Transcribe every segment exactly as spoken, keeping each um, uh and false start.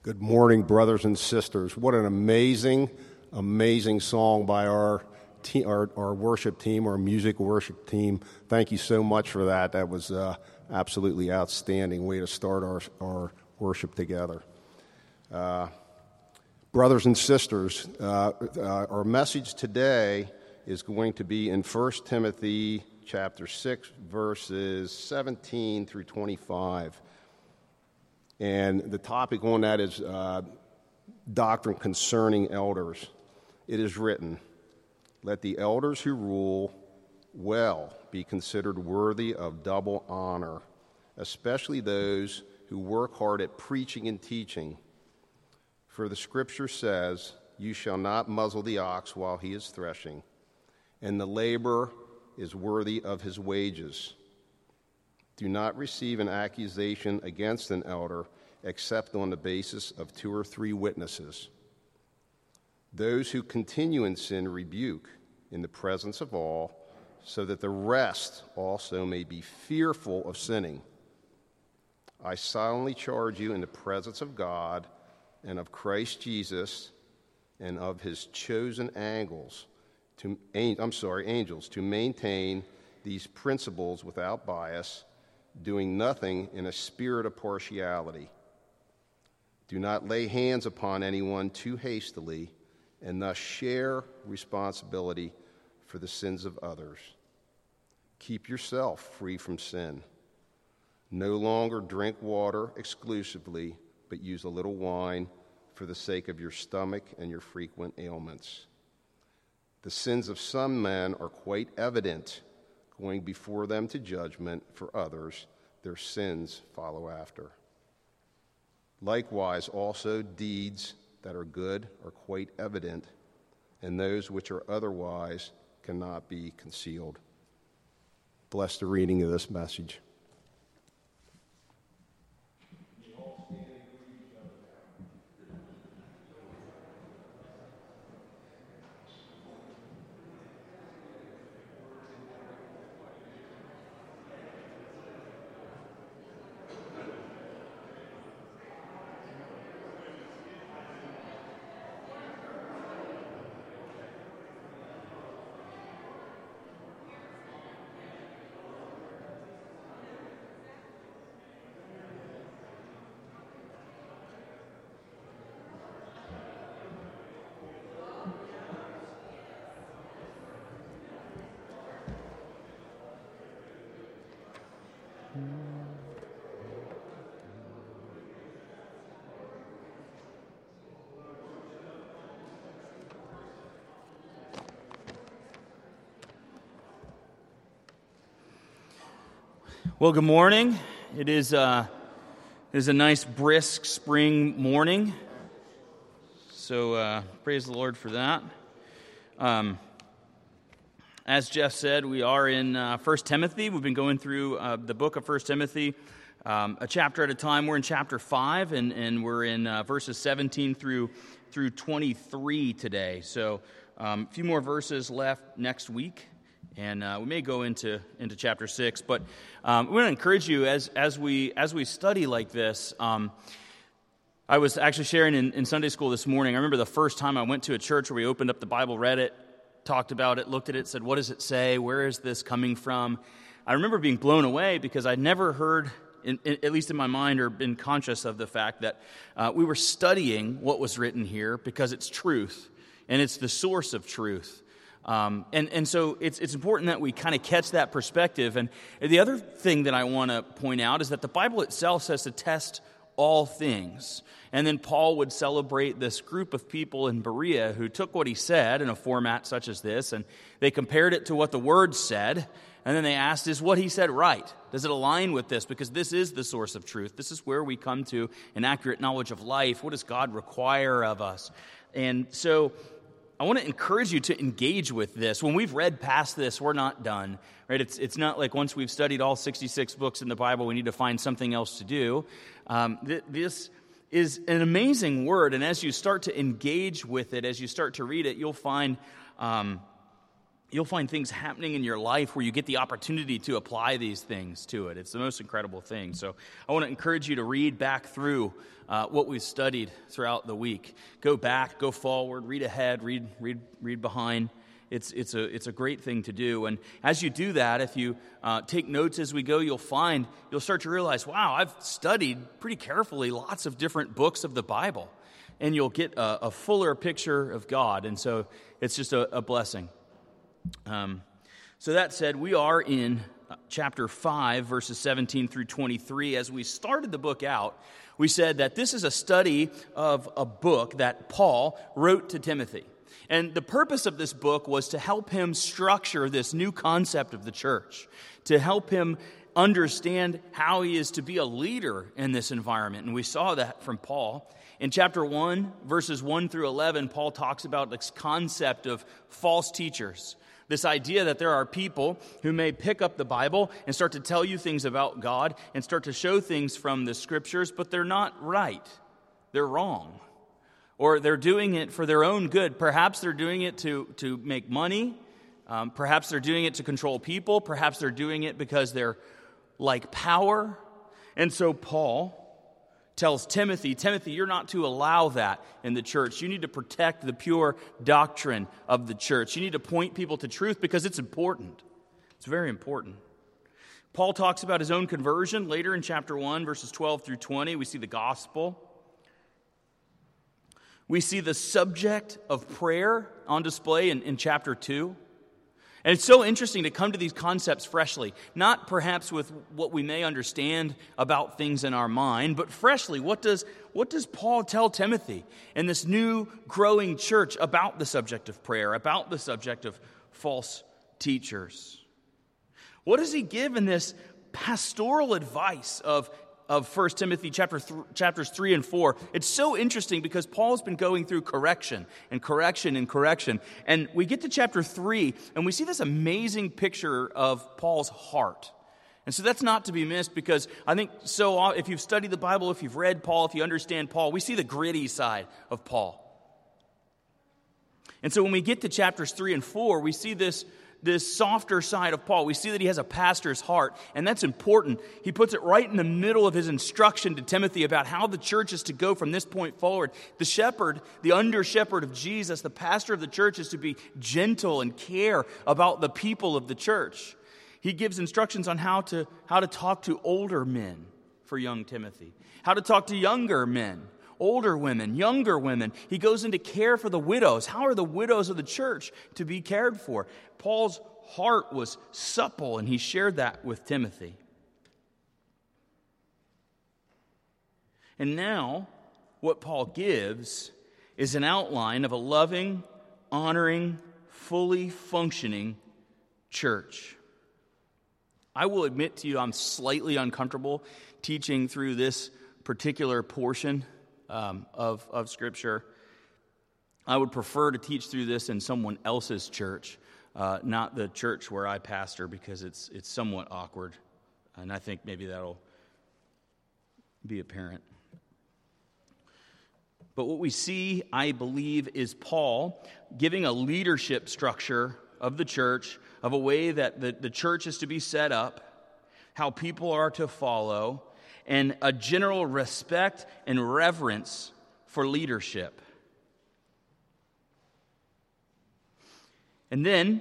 Good morning, brothers and sisters. What an amazing, amazing song by our, te- our our worship team, our music worship team. Thank you so much for that. That was uh, absolutely outstanding way to start our, our worship together. Uh, brothers and sisters, uh, uh, our message today is going to be in First Timothy chapter six, verses seventeen through twenty-five. And the topic on that is uh, doctrine concerning elders. It is written, "Let the elders who rule well be considered worthy of double honor, especially those who work hard at preaching and teaching. For the Scripture says, 'You shall not muzzle the ox while he is threshing, and the laborer is worthy of his wages.' Do not receive an accusation against an elder except on the basis of two or three witnesses. Those who continue in sin rebuke in the presence of all, so that the rest also may be fearful of sinning. I solemnly charge you in the presence of God and of Christ Jesus and of his chosen angels to I'm sorry, angels to maintain these principles without bias, doing nothing in a spirit of partiality. Do not lay hands upon anyone too hastily, and thus share responsibility for the sins of others. Keep yourself free from sin. No longer drink water exclusively, but use a little wine for the sake of your stomach and your frequent ailments. The sins of some men are quite evident, going before them to judgment. For others, their sins follow after. Likewise, also deeds that are good are quite evident, and those which are otherwise cannot be concealed." Bless the reading of this message. Well, good morning. It is, uh, it is a nice, brisk spring morning, so uh, praise the Lord for that. Um, as Jeff said, we are in uh, First Timothy. We've been going through uh, the book of First Timothy um, a chapter at a time. We're in chapter five, and, and we're in uh, verses seventeen through through twenty-three today. So um, a few more verses left next week. And uh, we may go into, into chapter six, but um, we want to encourage you as as we as we study like this. Um, I was actually sharing in, in Sunday school this morning. I remember the first time I went to a church where we opened up the Bible, read it, talked about it, looked at it, said, "What does it say? Where is this coming from?" I remember being blown away because I'd never heard, in, in, at least in my mind, or been conscious of the fact that uh, we were studying what was written here because it's truth, and it's the source of truth. Um, and, and so it's it's important that we kind of catch that perspective. And the other thing that I want to point out is that the Bible itself says to test all things. And then Paul would celebrate this group of people in Berea who took what he said in a format such as this, and they compared it to what the Word said, and then they asked, is what he said right? Does it align with this? Because this is the source of truth. This is where we come to an accurate knowledge of life. What does God require of us? And so I want to encourage you to engage with this. When we've read past this, we're not done, right? It's it's not like once we've studied all sixty-six books in the Bible, we need to find something else to do. Um, th- this is an amazing word, and as you start to engage with it, as you start to read it, you'll find um, you'll find things happening in your life where you get the opportunity to apply these things to it. It's the most incredible thing. So I want to encourage you to read back through uh, what we've studied throughout the week. Go back, go forward, read ahead, read read read behind. It's it's a it's a great thing to do. And as you do that, if you uh, take notes as we go, you'll find, you'll start to realize, wow, I've studied pretty carefully lots of different books of the Bible. And you'll get a, a fuller picture of God. And so it's just a, a blessing. Um, so that said, we are in chapter five, verses seventeen through twenty-three. As we started the book out, we said that this is a study of a book that Paul wrote to Timothy. And the purpose of this book was to help him structure this new concept of the church, to help him understand how he is to be a leader in this environment. And we saw that from Paul. In chapter one, verses one through eleven, Paul talks about this concept of false teachers. This idea that there are people who may pick up the Bible and start to tell you things about God and start to show things from the Scriptures, but they're not right. They're wrong. Or they're doing it for their own good. Perhaps they're doing it to, to make money. Um, perhaps they're doing it to control people. Perhaps they're doing it because they're like power. And so Paul tells Timothy, Timothy, you're not to allow that in the church. You need to protect the pure doctrine of the church. You need to point people to truth because it's important. It's very important. Paul talks about his own conversion later in chapter one, verses twelve through twenty. We see the gospel. We see the subject of prayer on display in, in chapter two. And it's so interesting to come to these concepts freshly, not perhaps with what we may understand about things in our mind, but freshly. What does, what does Paul tell Timothy in this new growing church about the subject of prayer, about the subject of false teachers? What does he give in this pastoral advice of of First Timothy chapter th- chapters three and four. It's so interesting because Paul's been going through correction and correction and correction. And we get to chapter three and we see this amazing picture of Paul's heart. And so that's not to be missed because I think so if you've studied the Bible, if you've read Paul, if you understand Paul, we see the gritty side of Paul. And so when we get to chapters three and four, we see this this softer side of Paul. We see that he has a pastor's heart, and that's important. He puts it right in the middle of his instruction to Timothy about how the church is to go from this point forward. The shepherd, the under-shepherd of Jesus, the pastor of the church is to be gentle and care about the people of the church. He gives instructions on how to, how to talk to older men for young Timothy, how to talk to younger men, older women, younger women. He goes into care for the widows. How are the widows of the church to be cared for? Paul's heart was supple, and he shared that with Timothy. And now, what Paul gives is an outline of a loving, honoring, fully functioning church. I will admit to you, I'm slightly uncomfortable teaching through this particular portion Um, of, of Scripture. I would prefer to teach through this in someone else's church, uh, not the church where I pastor, because it's it's somewhat awkward, and I think maybe that'll be apparent. But what we see, I believe, is Paul giving a leadership structure of the church, of a way that the, the church is to be set up, how people are to follow, and a general respect and reverence for leadership. And then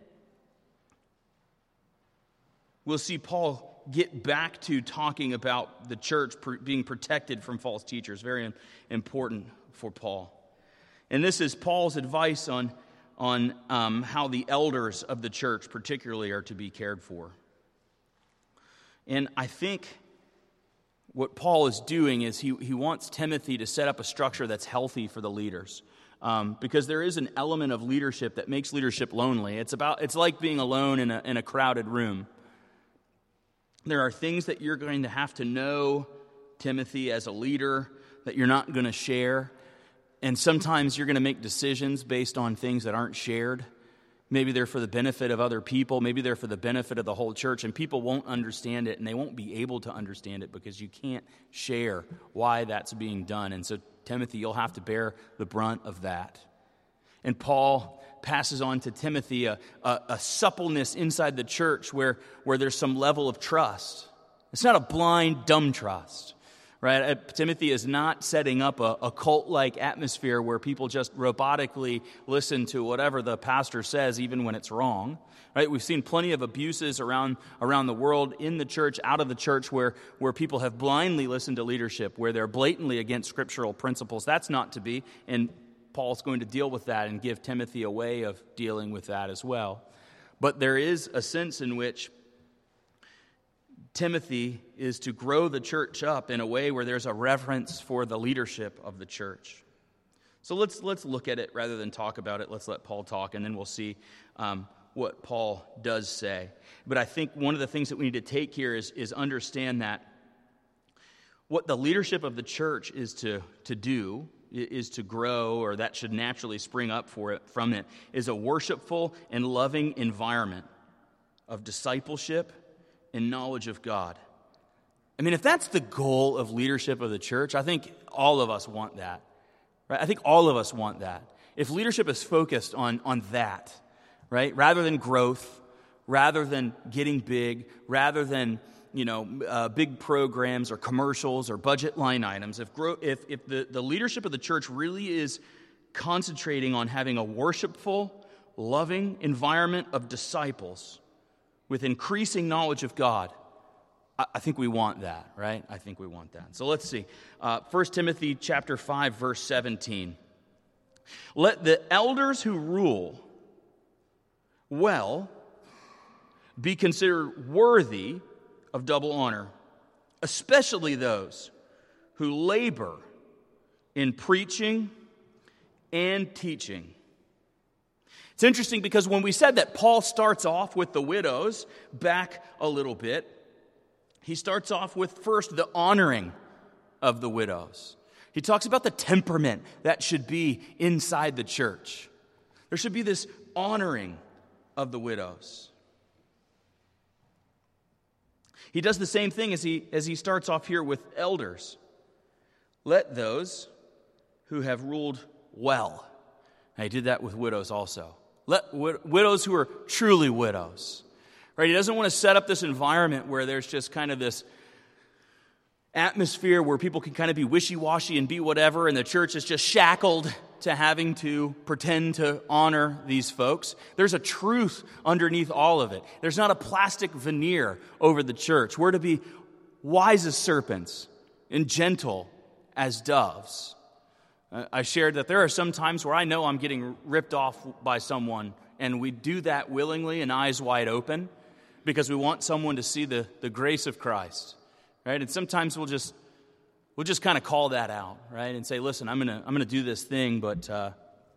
we'll see Paul get back to talking about the church being protected from false teachers. Very important for Paul. And this is Paul's advice on, on um, how the elders of the church particularly are to be cared for. And I think what Paul is doing is he, he wants Timothy to set up a structure that's healthy for the leaders. Um, because there is an element of leadership that makes leadership lonely. It's about it's like being alone in a, in a crowded room. There are things that you're going to have to know, Timothy, as a leader, that you're not going to share. And sometimes you're going to make decisions based on things that aren't shared. Maybe they're for the benefit of other people. Maybe they're for the benefit of the whole church. And people won't understand it, and they won't be able to understand it because you can't share why that's being done. And so, Timothy, you'll have to bear the brunt of that. And Paul passes on to Timothy a, a, a suppleness inside the church where, where there's some level of trust. It's not a blind, dumb trust. Right? Timothy is not setting up a, a cult-like atmosphere where people just robotically listen to whatever the pastor says, even when it's wrong. Right? We've seen plenty of abuses around around the world, in the church, out of the church, where, where people have blindly listened to leadership, where they're blatantly against scriptural principles. That's not to be, and Paul's going to deal with that and give Timothy a way of dealing with that as well. But there is a sense in which Timothy is to grow the church up in a way where there's a reverence for the leadership of the church. So let's let's look at it rather than talk about it. Let's let Paul talk, and then we'll see um, what Paul does say. But I think one of the things that we need to take here is, is understand that what the leadership of the church is to, to do, is to grow, or that should naturally spring up for it, from it, is a worshipful and loving environment of discipleship and knowledge of God. I mean, if that's the goal of leadership of the church, I think all of us want that. Right? I think all of us want that. If leadership is focused on, on that, right, rather than growth, rather than getting big, rather than, you know, uh, big programs or commercials or budget line items, if grow, if, if the, the leadership of the church really is concentrating on having a worshipful, loving environment of disciples with increasing knowledge of God, I, I think we want that, right? I think we want that. So let's see. Uh, First Timothy chapter five, verse seventeen. Let the elders who rule well be considered worthy of double honor, especially those who labor in preaching and teaching. It's interesting because when we said that Paul starts off with the widows, back a little bit, he starts off with first the honoring of the widows. He talks about the temperament that should be inside the church. There should be this honoring of the widows. He does the same thing as he, as he starts off here with elders. Let those who have ruled well. And he did that with widows also. Let wid- widows who are truly widows. Right? He doesn't want to set up this environment where there's just kind of this atmosphere where people can kind of be wishy-washy and be whatever, and the church is just shackled to having to pretend to honor these folks. There's a truth underneath all of it. There's not a plastic veneer over the church. We're to be wise as serpents and gentle as doves. I shared that there are some times where I know I'm getting ripped off by someone, and we do that willingly and eyes wide open because we want someone to see the, the grace of Christ, right? And sometimes we'll just we'll just kind of call that out, right, and say, "Listen, I'm gonna I'm gonna do this thing, but uh,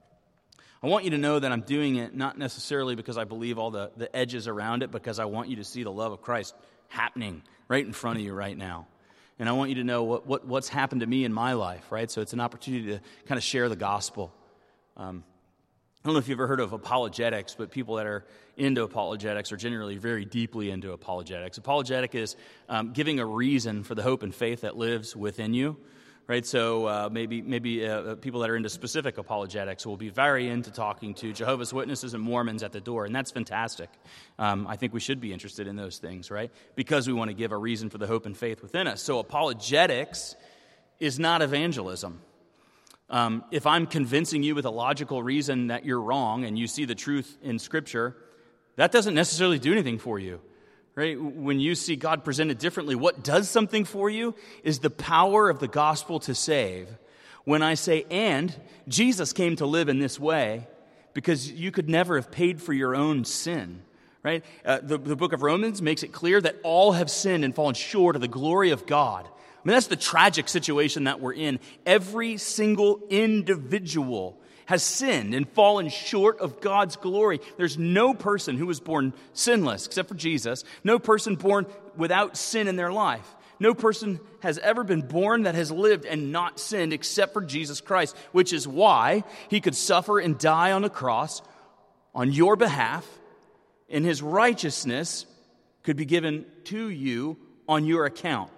I want you to know that I'm doing it not necessarily because I believe all the, the edges around it, because I want you to see the love of Christ happening right in front of you right now." And I want you to know what, what what's happened to me in my life, right? So it's an opportunity to kind of share the gospel. Um, I don't know if you've ever heard of apologetics, but people that are into apologetics are generally very deeply into apologetics. Apologetic is um, giving a reason for the hope and faith that lives within you, right? So uh, maybe maybe uh, people that are into specific apologetics will be very into talking to Jehovah's Witnesses and Mormons at the door, and that's fantastic. Um, I think we should be interested in those things, right? Because we want to give a reason for the hope and faith within us. So apologetics is not evangelism. Um, if I'm convincing you with a logical reason that you're wrong and you see the truth in Scripture, that doesn't necessarily do anything for you. Right? When you see God presented differently, what does something for you is the power of the gospel to save. When I say, and Jesus came to live in this way because you could never have paid for your own sin. Right? Uh, the, the book of Romans makes it clear that all have sinned and fallen short of the glory of God. I mean, that's the tragic situation that we're in. Every single individual has sinned and fallen short of God's glory. There's no person who was born sinless except for Jesus. No person born without sin in their life. No person has ever been born that has lived and not sinned except for Jesus Christ, which is why he could suffer and die on the cross on your behalf, and his righteousness could be given to you on your account.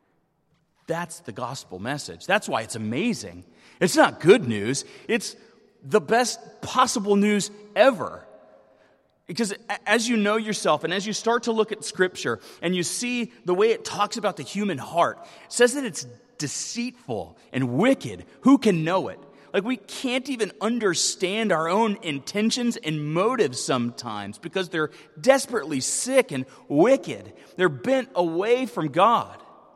That's the gospel message. That's why it's amazing. It's not good news. It's the best possible news ever. Because as you know yourself and as you start to look at Scripture and you see the way it talks about the human heart, it says that it's deceitful and wicked. Who can know it? Like, we can't even understand our own intentions and motives sometimes because they're desperately sick and wicked. They're bent away from God.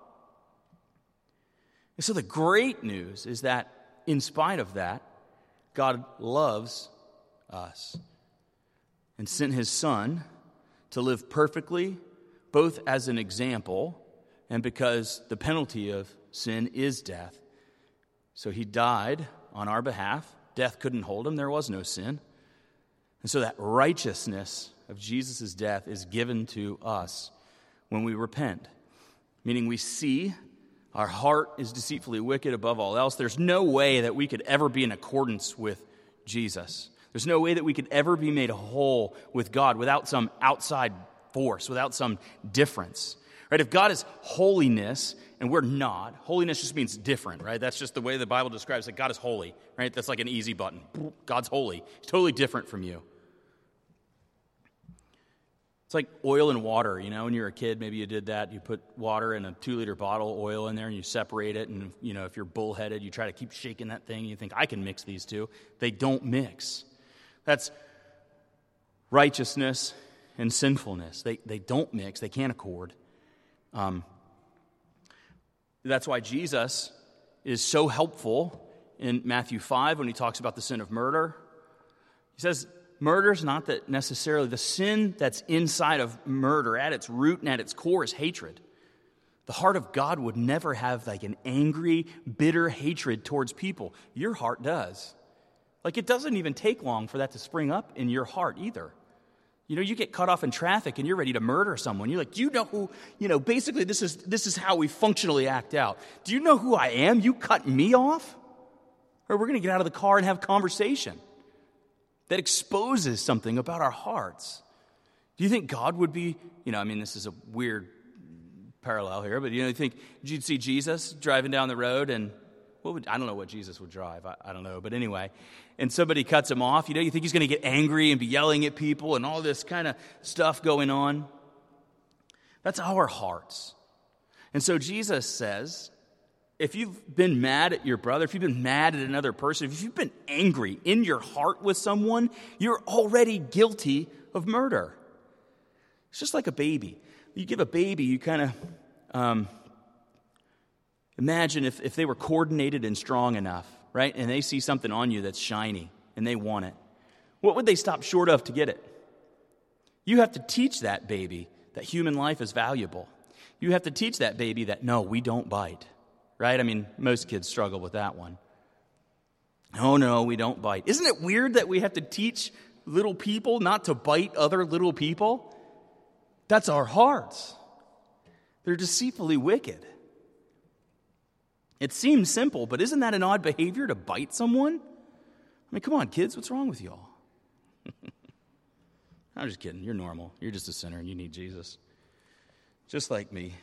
And so the great news is that in spite of that, God loves us and sent his Son to live perfectly, both as an example and because the penalty of sin is death. So he died on our behalf. Death couldn't hold him. There was no sin. And so that righteousness of Jesus' death is given to us when we repent, meaning we see our heart is deceitfully wicked above all else. There's no way that we could ever be in accordance with Jesus. There's no way that we could ever be made whole with God without some outside force, without some difference. Right? If God is holiness and we're not, holiness just means different, right? That's just the way the Bible describes that God is holy, right? That's like an easy button. God's holy. He's totally different from you. It's like oil and water, you know, when you're a kid, maybe you did that. You put water in a two-liter bottle of oil in there and you separate it. And, you know, if you're bullheaded, you try to keep shaking that thing. You think, I can mix these two. They don't mix. That's righteousness and sinfulness. They, they don't mix. They can't accord. Um, that's why Jesus is so helpful in Matthew five when he talks about the sin of murder. He says, murder is not that necessarily the sin that's inside of murder at its root and at its core is hatred. The heart of God would never have like an angry, bitter hatred towards people. Your heart does. Like, it doesn't even take long for that to spring up in your heart either. You know, you get cut off in traffic and you're ready to murder someone. You're like, do you know who, you know, basically this is this is how we functionally act out. Do you know who I am? You cut me off? Or we're going to get out of the car and have conversation that exposes something about our hearts. Do you think God would be, you know, I mean, this is a weird parallel here, but you know, you think you'd see Jesus driving down the road and what would, I don't know what Jesus would drive. I, I don't know. But anyway, and somebody cuts him off. You know, you think he's going to get angry and be yelling at people and all this kind of stuff going on. That's our hearts. And so Jesus says, if you've been mad at your brother, if you've been mad at another person, if you've been angry in your heart with someone, you're already guilty of murder. It's just like a baby. You give a baby, you kind of... Um, Imagine if, if they were coordinated and strong enough, right? And they see something on you that's shiny and they want it. What would they stop short of to get it? You have to teach that baby that human life is valuable. You have to teach that baby that, no, we don't bite, right? I mean, most kids struggle with that one. Oh, no, we don't bite. Isn't it weird that we have to teach little people not to bite other little people? That's our hearts. They're deceitfully wicked. It seems simple, but isn't that an odd behavior to bite someone? I mean, come on, kids, what's wrong with y'all? I'm just kidding. You're normal. You're just a sinner and you need Jesus. Just like me.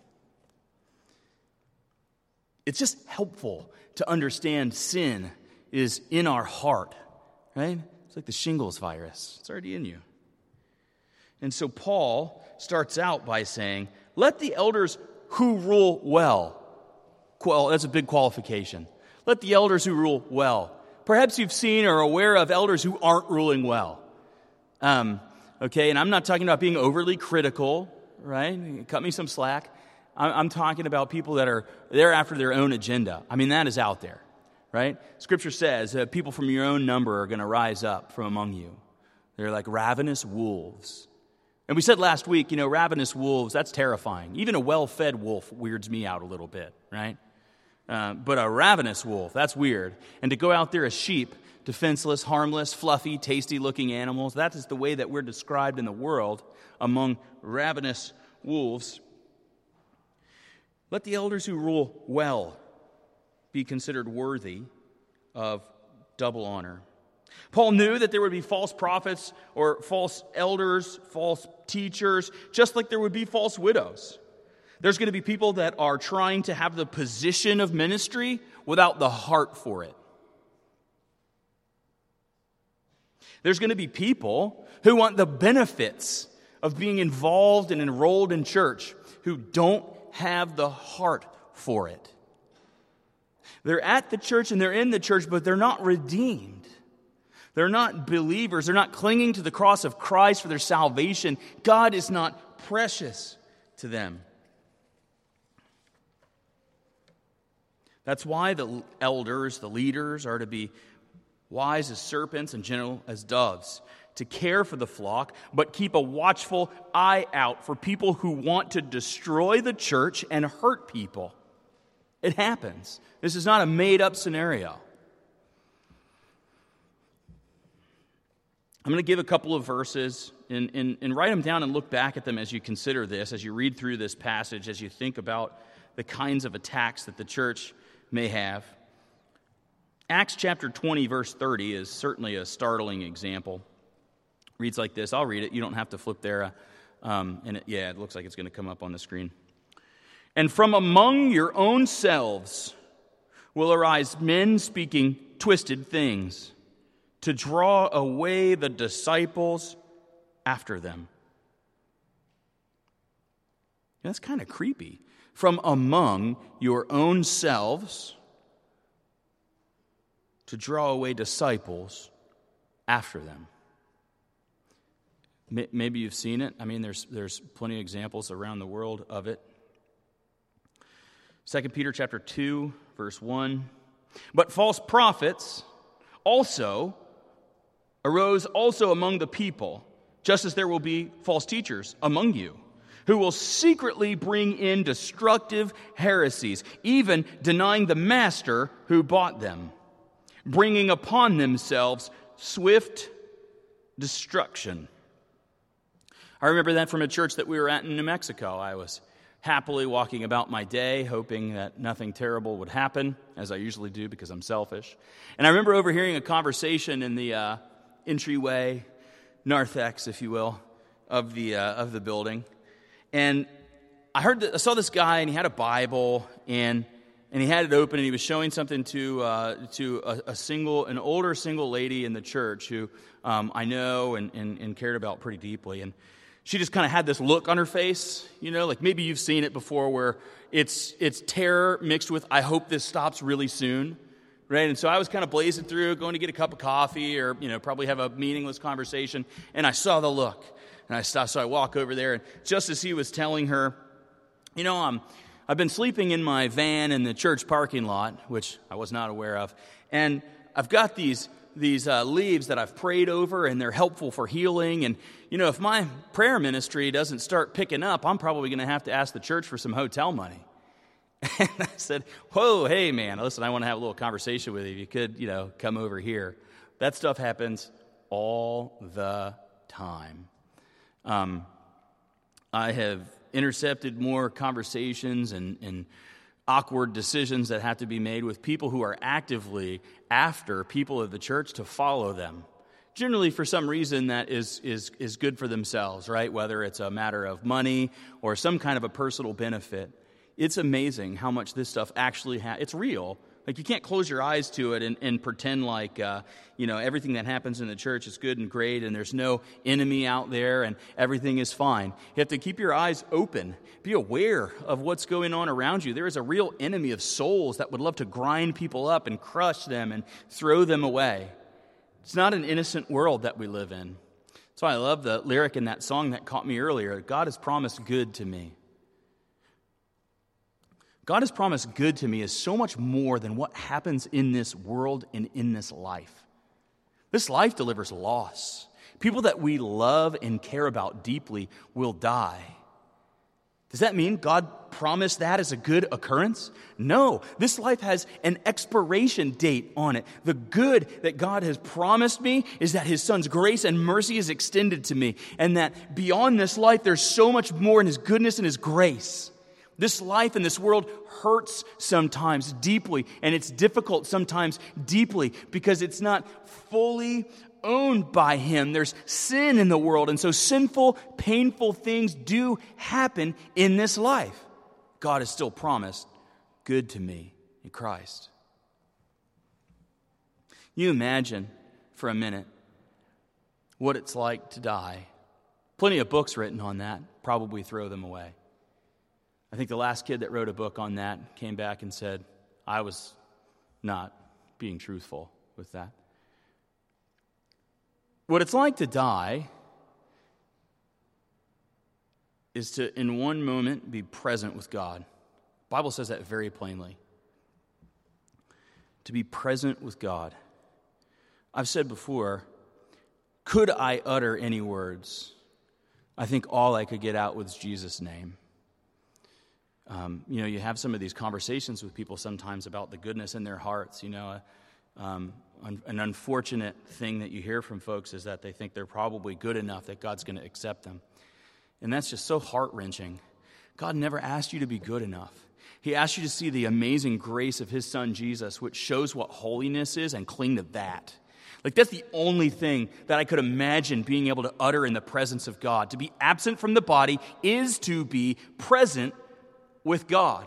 It's just helpful to understand sin is in our heart, right? It's like the shingles virus. It's already in you. And so Paul starts out by saying, let the elders who rule well. Well, that's a big qualification. Let the elders who rule well. Perhaps you've seen or are aware of elders who aren't ruling well. Um, okay, and I'm not talking about being overly critical, right? Cut me some slack. I'm, I'm talking about people that are there after their own agenda. I mean, that is out there, right? Scripture says uh, people from your own number are going to rise up from among you. They're like ravenous wolves. And we said last week, you know, ravenous wolves, that's terrifying. Even a well-fed wolf weirds me out a little bit, right? Uh, but a ravenous wolf, that's weird. And to go out there as sheep, defenseless, harmless, fluffy, tasty-looking animals, that is the way that we're described in the world among ravenous wolves. Let the elders who rule well be considered worthy of double honor. Paul knew that there would be false prophets or false elders, false teachers, just like there would be false widows. There's going to be people that are trying to have the position of ministry without the heart for it. There's going to be people who want the benefits of being involved and enrolled in church who don't have the heart for it. They're at the church and they're in the church, but they're not redeemed. They're not believers. They're not clinging to the cross of Christ for their salvation. God is not precious to them. That's why the elders, the leaders, are to be wise as serpents and gentle as doves, to care for the flock, but keep a watchful eye out for people who want to destroy the church and hurt people. It happens. This is not a made-up scenario. I'm going to give a couple of verses and, and, and write them down and look back at them as you consider this, as you read through this passage, as you think about the kinds of attacks that the church may have. Acts chapter twenty, verse thirty is certainly a startling example. It reads like this. I'll read it. You don't have to flip there. Um, and it, yeah, it looks like it's going to come up on the screen. And from among your own selves will arise men speaking twisted things to draw away the disciples after them. That's kind of creepy. From among your own selves to draw away disciples after them. Maybe you've seen it. I mean, there's there's plenty of examples around the world of it. Second Peter chapter two, verse one. But false prophets also arose also among the people, just as there will be false teachers among you, who will secretly bring in destructive heresies, even denying the master who bought them, bringing upon themselves swift destruction. I remember that from a church that we were at in New Mexico. I was happily walking about my day, hoping that nothing terrible would happen, as I usually do because I'm selfish. And I remember overhearing a conversation in the uh, entryway, narthex, if you will, of the uh, of the building. And I heard that, I saw this guy, and he had a Bible, and and he had it open, and he was showing something to uh, to a, a single, an older single lady in the church who um, I know and, and and cared about pretty deeply. And she just kind of had this look on her face, you know, like maybe you've seen it before, where it's it's terror mixed with I hope this stops really soon. Right, and so I was kind of blazing through, going to get a cup of coffee or, you know, probably have a meaningless conversation, and I saw the look. And I stopped, so I walk over there, and just as he was telling her, you know, um, I've been sleeping in my van in the church parking lot, which I was not aware of, and I've got these these uh, leaves that I've prayed over, and they're helpful for healing, and, you know, if my prayer ministry doesn't start picking up, I'm probably going to have to ask the church for some hotel money. And I said, whoa, hey, man, listen, I want to have a little conversation with you. If you could, you know, come over here. That stuff happens all the time. Um, I have intercepted more conversations and, and awkward decisions that have to be made with people who are actively after people of the church to follow them. Generally, for some reason that is is is good for themselves, right? Whether it's a matter of money or some kind of a personal benefit. It's amazing how much this stuff actually ha- it's real. Like, you can't close your eyes to it and, and pretend like, uh, you know, everything that happens in the church is good and great and there's no enemy out there and everything is fine. You have to keep your eyes open. Be aware of what's going on around you. There is a real enemy of souls that would love to grind people up and crush them and throw them away. It's not an innocent world that we live in. That's why I love the lyric in that song that caught me earlier. God has promised good to me. God has promised good to me is so much more than what happens in this world and in this life. This life delivers loss. People that we love and care about deeply will die. Does that mean God promised that as a good occurrence? No. This life has an expiration date on it. The good that God has promised me is that His Son's grace and mercy is extended to me, and that beyond this life there's so much more in His goodness and His grace. This life in this world hurts sometimes deeply, and it's difficult sometimes deeply because it's not fully owned by Him. There's sin in the world, and so sinful, painful things do happen in this life. God has still promised good to me in Christ. You imagine for a minute what it's like to die. Plenty of books written on that. Probably throw them away. I think the last kid that wrote a book on that came back and said, I was not being truthful with that. What it's like to die is to, in one moment, be present with God. The Bible says that very plainly. To be present with God. I've said before, could I utter any words? I think all I could get out was Jesus' name. Um, you know, you have some of these conversations with people sometimes about the goodness in their hearts. You know, um, un- an unfortunate thing that you hear from folks is that they think they're probably good enough that God's going to accept them. And that's just so heart-wrenching. God never asked you to be good enough. He asked you to see the amazing grace of his son Jesus, which shows what holiness is, and cling to that. Like, that's the only thing that I could imagine being able to utter in the presence of God. To be absent from the body is to be present with God.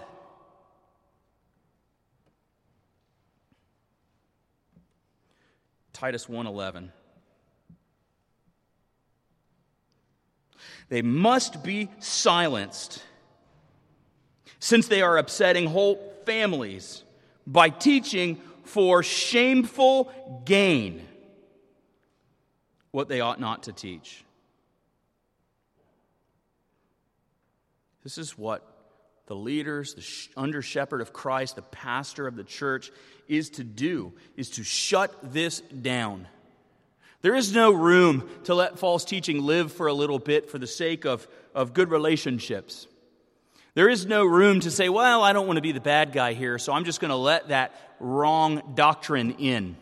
Titus one eleven. They must be silenced, since they are upsetting whole families by teaching for shameful gain what they ought not to teach. This is what the leaders, the under shepherd of Christ, the pastor of the church is to do, is to shut this down. There is no room to let false teaching live for a little bit for the sake of, of good relationships. There is no room to say, well, I don't want to be the bad guy here, so I'm just going to let that wrong doctrine in.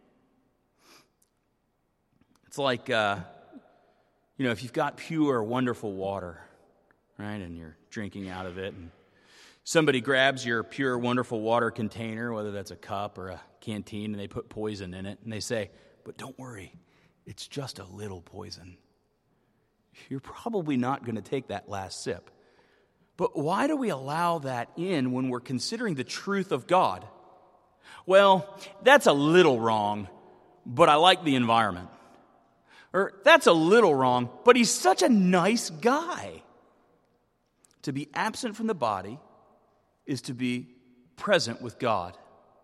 It's like, uh, you know, if you've got pure, wonderful water, right, and you're drinking out of it, and somebody grabs your pure, wonderful water container, whether that's a cup or a canteen, and they put poison in it, and they say, but don't worry, it's just a little poison. You're probably not going to take that last sip. But why do we allow that in when we're considering the truth of God? Well, that's a little wrong, but I like the environment. Or that's a little wrong, but he's such a nice guy. To be absent from the body is to be present with God.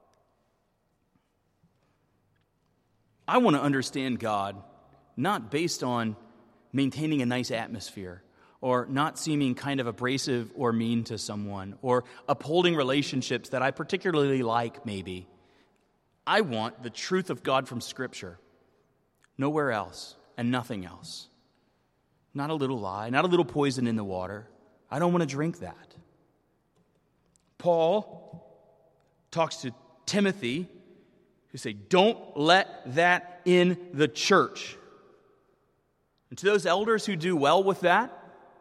I want to understand God not based on maintaining a nice atmosphere, or not seeming kind of abrasive or mean to someone, or upholding relationships that I particularly like, maybe. I want the truth of God from Scripture. Nowhere else, and nothing else. Not a little lie, not a little poison in the water. I don't want to drink that. Paul talks to Timothy, who say, don't let that in the church. And to those elders who do well with that,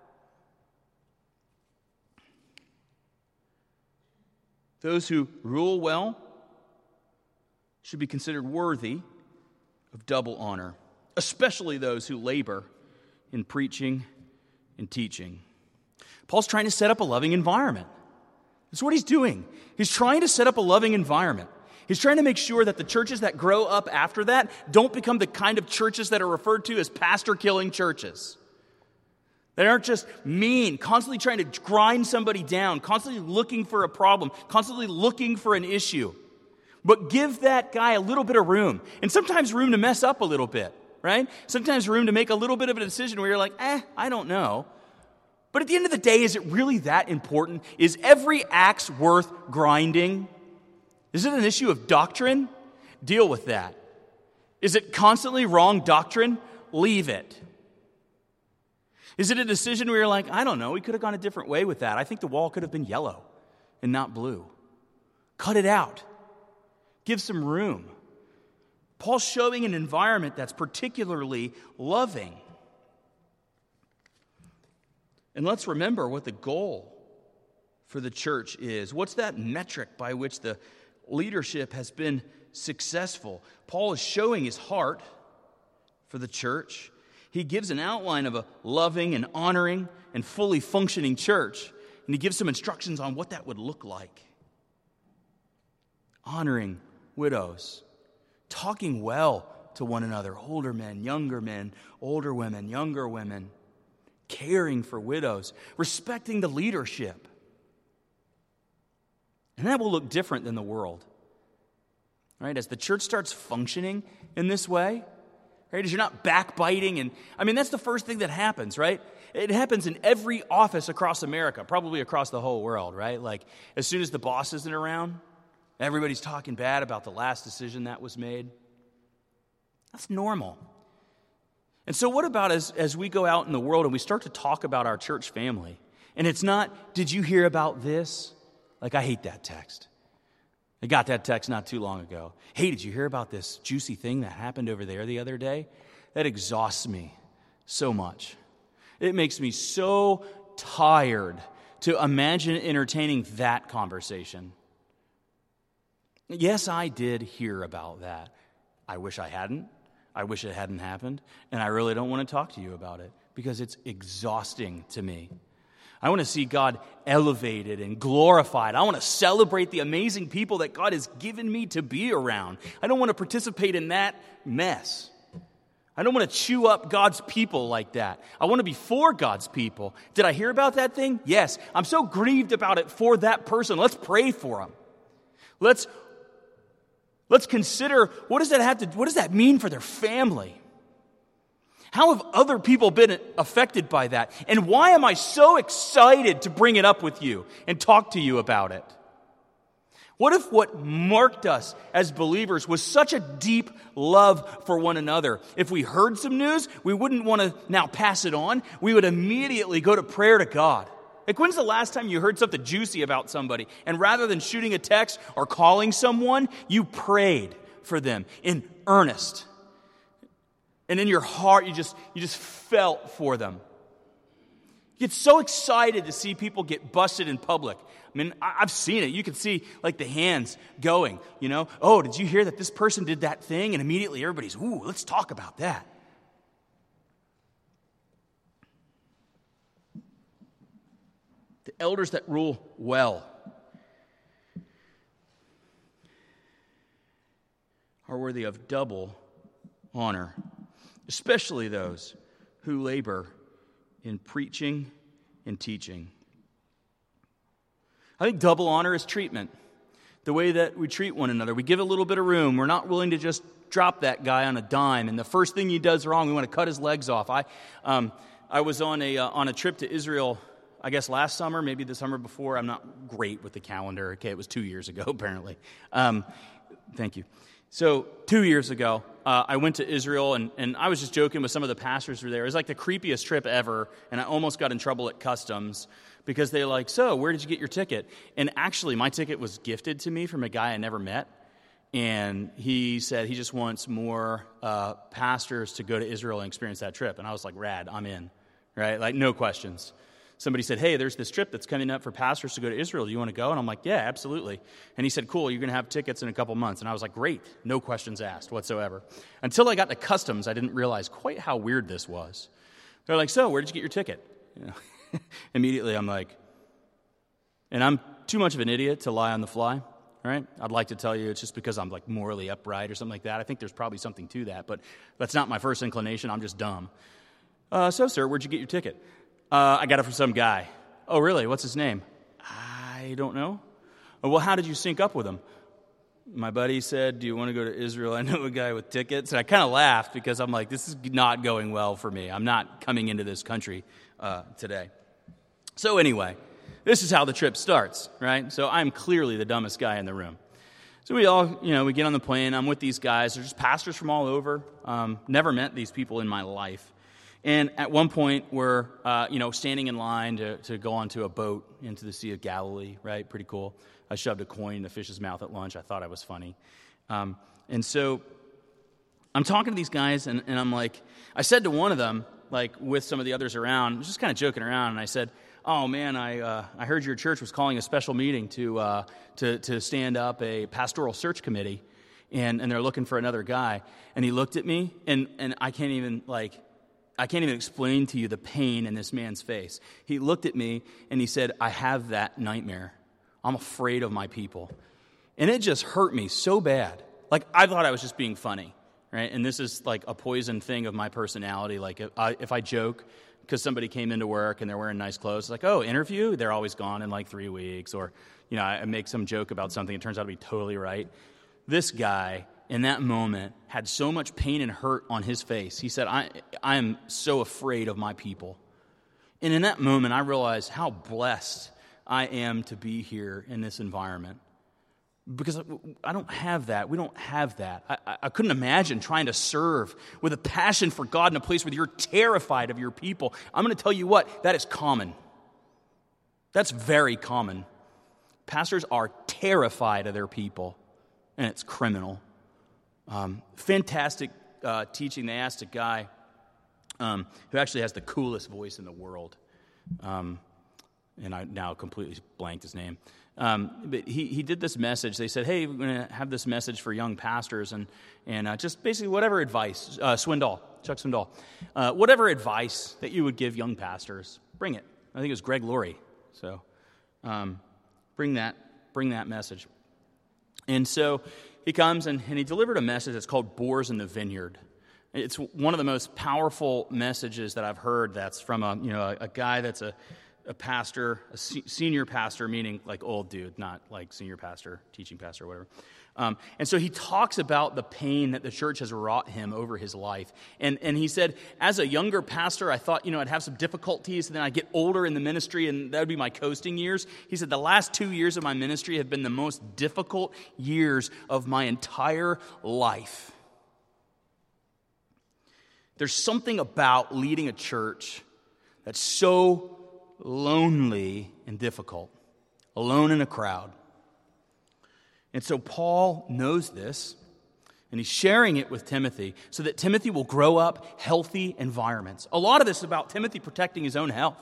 those who rule well should be considered worthy of double honor, especially those who labor in preaching and teaching. Paul's trying to set up a loving environment. That's what he's doing. He's trying to set up a loving environment. He's trying to make sure that the churches that grow up after that don't become the kind of churches that are referred to as pastor-killing churches. They aren't just mean, constantly trying to grind somebody down, constantly looking for a problem, constantly looking for an issue. But give that guy a little bit of room, and sometimes room to mess up a little bit, right? Sometimes room to make a little bit of a decision where you're like, eh, I don't know. But at the end of the day, is it really that important? Is every axe worth grinding? Is it an issue of doctrine? Deal with that. Is it constantly wrong doctrine? Leave it. Is it a decision where you're like, I don't know, we could have gone a different way with that. I think the wall could have been yellow and not blue. Cut it out. Give some room. Paul's showing an environment that's particularly loving. And let's remember what the goal for the church is. What's that metric by which the leadership has been successful? Paul is showing his heart for the church. He gives an outline of a loving and honoring and fully functioning church, and he gives some instructions on what that would look like. Honoring widows, talking well to one another. Older men, younger men, older women, younger women. Caring for widows. Respecting the leadership. And that will look different than the world. Right? As the church starts functioning in this way, right? As you're not backbiting and, I mean, that's the first thing that happens, right? It happens in every office across America, probably across the whole world, right? Like, as soon as the boss isn't around, everybody's talking bad about the last decision that was made. That's normal. And so what about as, as we go out in the world and we start to talk about our church family? And it's not, did you hear about this? Like, I hate that text. I got that text not too long ago. Hey, did you hear about this juicy thing that happened over there the other day? That exhausts me so much. It makes me so tired to imagine entertaining that conversation. Yes, I did hear about that. I wish I hadn't. I wish it hadn't happened. And I really don't want to talk to you about it because it's exhausting to me. I want to see God elevated and glorified. I want to celebrate the amazing people that God has given me to be around. I don't want to participate in that mess. I don't want to chew up God's people like that. I want to be for God's people. Did I hear about that thing? Yes. I'm so grieved about it for that person. Let's pray for him. Let's, let's consider what does that have to, what does that mean for their family? How have other people been affected by that? And why am I so excited to bring it up with you and talk to you about it? What if what marked us as believers was such a deep love for one another? If we heard some news, we wouldn't want to now pass it on. We would immediately go to prayer to God. Like, when's the last time you heard something juicy about somebody? And rather than shooting a text or calling someone, you prayed for them in earnest. And in your heart, you just you just felt for them. You get so excited to see people get busted in public. I mean, I've seen it. You can see, like, the hands going, you know. Oh, did you hear that this person did that thing? And immediately everybody's, ooh, let's talk about that. The elders that rule well are worthy of double honor, especially those who labor in preaching and teaching. I think double honor is treatment. The way that we treat one another. We give a little bit of room. We're not willing to just drop that guy on a dime. And the first thing he does wrong, we want to cut his legs off. I um, I was on a uh, on a trip to Israel, I guess last summer, maybe the summer before. I'm not great with the calendar. Okay, it was two years ago, apparently. Um, thank you. So two years ago, uh, I went to Israel, and, and I was just joking with some of the pastors who were there. It was like the creepiest trip ever, and I almost got in trouble at customs because they're like, so, where did you get your ticket? And actually, my ticket was gifted to me from a guy I never met, and he said he just wants more uh, pastors to go to Israel and experience that trip. And I was like, rad, I'm in, right? Like, no questions. Somebody said, hey, there's this trip that's coming up for pastors to go to Israel. Do you want to go? And I'm like, yeah, absolutely. And he said, cool, you're going to have tickets in a couple months. And I was like, great, no questions asked whatsoever. Until I got to customs, I didn't realize quite how weird this was. They're like, so, where did you get your ticket? You know, immediately I'm like, and I'm too much of an idiot to lie on the fly, right? I'd like to tell you it's just because I'm like morally upright or something like that. I think there's probably something to that, but that's not my first inclination. I'm just dumb. Uh, so, sir, where'd you get your ticket? Uh, I got it from some guy. Oh, really? What's his name? I don't know. Oh, well, how did you sync up with him? My buddy said, do you want to go to Israel? I know a guy with tickets. And I kind of laughed because I'm like, this is not going well for me. I'm not coming into this country uh, today. So anyway, this is how the trip starts, right? So I'm clearly the dumbest guy in the room. So we all, you know, we get on the plane. I'm with these guys. They're just pastors from all over. Um, never met these people in my life. And at one point, we're, uh, you know, standing in line to, to go onto a boat into the Sea of Galilee, right? Pretty cool. I shoved a coin in the fish's mouth at lunch. I thought I was funny. Um, and so I'm talking to these guys, and, and I'm like, I said to one of them, like with some of the others around, just kind of joking around, and I said, oh, man, I uh, I heard your church was calling a special meeting to uh, to to stand up a pastoral search committee, and, and they're looking for another guy. And he looked at me, and, and I can't even, like... I can't even explain to you the pain in this man's face. He looked at me and he said, I have that nightmare. I'm afraid of my people. And it just hurt me so bad. Like, I thought I was just being funny, right? And this is like a poison thing of my personality. Like if I, if I joke because somebody came into work and they're wearing nice clothes, it's like, oh, interview? They're always gone in like three weeks. Or, you know, I make some joke about something. It turns out to be totally right. This guy, in that moment, had so much pain and hurt on his face. He said, I, I am so afraid of my people. And in that moment, I realized how blessed I am to be here in this environment. Because I don't have that. We don't have that. I, I couldn't imagine trying to serve with a passion for God in a place where you're terrified of your people. I'm going to tell you what, that is common. That's very common. Pastors are terrified of their people, and it's criminal. Um, fantastic uh, teaching. They asked a guy um, who actually has the coolest voice in the world, um, and I now completely blanked his name. Um, but he, he did this message. They said, hey, we're going to have this message for young pastors, and and uh, just basically whatever advice, uh, Swindoll, Chuck Swindoll, uh, whatever advice that you would give young pastors, bring it. I think it was Greg Laurie. So um, bring that, bring that message. And so he comes and, and he delivered a message that's called Boars in the Vineyard. It's one of the most powerful messages that I've heard that's from a, you know, a, a guy that's a, a pastor, a se- senior pastor, meaning like old dude, not like senior pastor, teaching pastor, or whatever. Um, and so he talks about the pain that the church has wrought him over his life. And and he said, as a younger pastor, I thought, you know, I'd have some difficulties, and then I'd get older in the ministry, and that would be my coasting years. He said, the last two years of my ministry have been the most difficult years of my entire life. There's something about leading a church that's so lonely and difficult, alone in a crowd. And so Paul knows this, and he's sharing it with Timothy so that Timothy will grow up healthy environments. A lot of this is about Timothy protecting his own health,